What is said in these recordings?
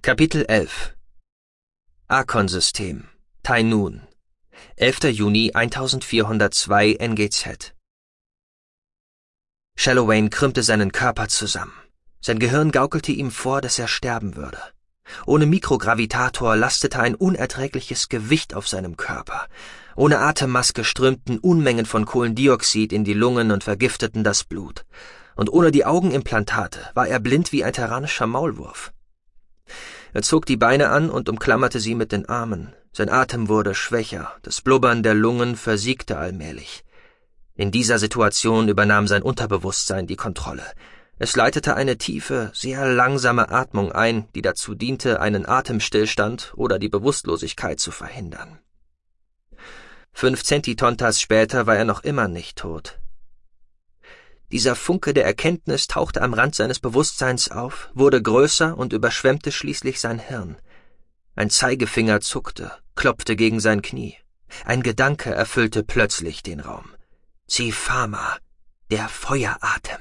Kapitel 11 Arkon-System Tainun 11. Juni 1402 NGZ. Shallowayne krümmte seinen Körper zusammen. Sein Gehirn gaukelte ihm vor, dass er sterben würde. Ohne Mikrogravitator lastete ein unerträgliches Gewicht auf seinem Körper. Ohne Atemmaske strömten Unmengen von Kohlendioxid in die Lungen und vergifteten das Blut. Und ohne die Augenimplantate war er blind wie ein tyrannischer Maulwurf. Er zog die Beine an und umklammerte sie mit den Armen. Sein Atem wurde schwächer, das Blubbern der Lungen versiegte allmählich. In dieser Situation übernahm sein Unterbewusstsein die Kontrolle. Es leitete eine tiefe, sehr langsame Atmung ein, die dazu diente, einen Atemstillstand oder die Bewusstlosigkeit zu verhindern. 5 Centitontas später war er noch immer nicht tot. Dieser Funke der Erkenntnis tauchte am Rand seines Bewusstseins auf, wurde größer und überschwemmte schließlich sein Hirn. Ein Zeigefinger zuckte, klopfte gegen sein Knie. Ein Gedanke erfüllte plötzlich den Raum. Zifama, der Feueratem.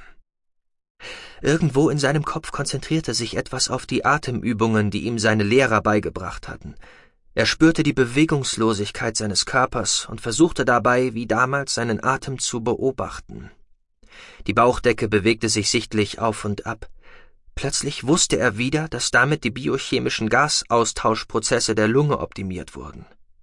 Irgendwo in seinem Kopf konzentrierte sich etwas auf die Atemübungen, die ihm seine Lehrer beigebracht hatten. Er spürte die Bewegungslosigkeit seines Körpers und versuchte dabei, wie damals, seinen Atem zu beobachten. Die Bauchdecke bewegte sich sichtlich auf und ab. Plötzlich wusste er wieder, dass damit die biochemischen Gasaustauschprozesse der Lunge optimiert wurden.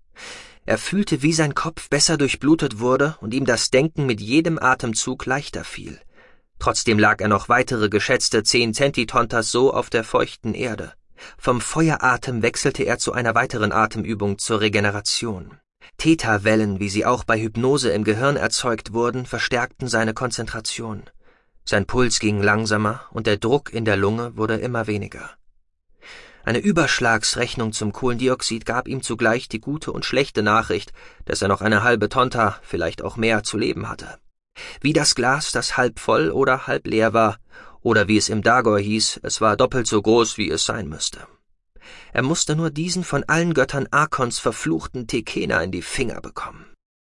Er fühlte, wie sein Kopf besser durchblutet wurde und ihm das Denken mit jedem Atemzug leichter fiel. Trotzdem lag er noch weitere geschätzte 10 Centitontas so auf der feuchten Erde. Vom Feueratem wechselte er zu einer weiteren Atemübung zur Regeneration. Theta-Wellen, wie sie auch bei Hypnose im Gehirn erzeugt wurden, verstärkten seine Konzentration. Sein Puls ging langsamer und der Druck in der Lunge wurde immer weniger. Eine Überschlagsrechnung zum Kohlendioxid gab ihm zugleich die gute und schlechte Nachricht, dass er noch eine halbe Tonta, vielleicht auch mehr, zu leben hatte. Wie das Glas, das halb voll oder halb leer war, oder wie es im Dagor hieß, es war doppelt so groß, wie es sein müsste. Er musste nur diesen von allen Göttern Arkons verfluchten Tekena in die Finger bekommen.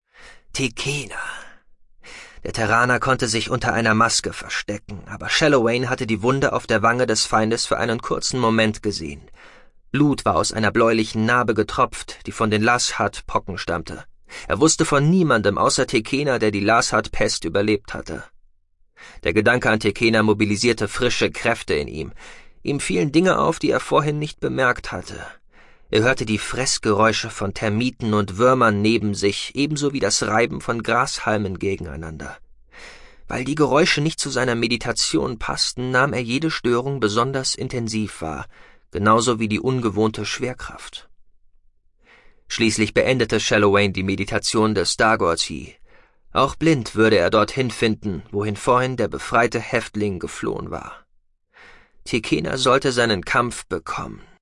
Tekena. Der Terraner konnte sich unter einer Maske verstecken, aber Shallowayne hatte die Wunde auf der Wange des Feindes für einen kurzen Moment gesehen. Blut war aus einer bläulichen Narbe getropft, die von den Lashat-Pocken stammte. Er wusste von niemandem außer Tekena, der die Lashat-Pest überlebt hatte. Der Gedanke an Tekena mobilisierte frische Kräfte in ihm. Ihm fielen Dinge auf, die er vorhin nicht bemerkt hatte. Er hörte die Fressgeräusche von Termiten und Würmern neben sich, ebenso wie das Reiben von Grashalmen gegeneinander. Weil die Geräusche nicht zu seiner Meditation passten, nahm er jede Störung besonders intensiv wahr, genauso wie die ungewohnte Schwerkraft. Schließlich beendete Shallowayne die Meditation des Dagor-Ti. Auch blind würde er dorthin finden, wohin vorhin der befreite Häftling geflohen war. Tekena sollte seinen Kampf bekommen.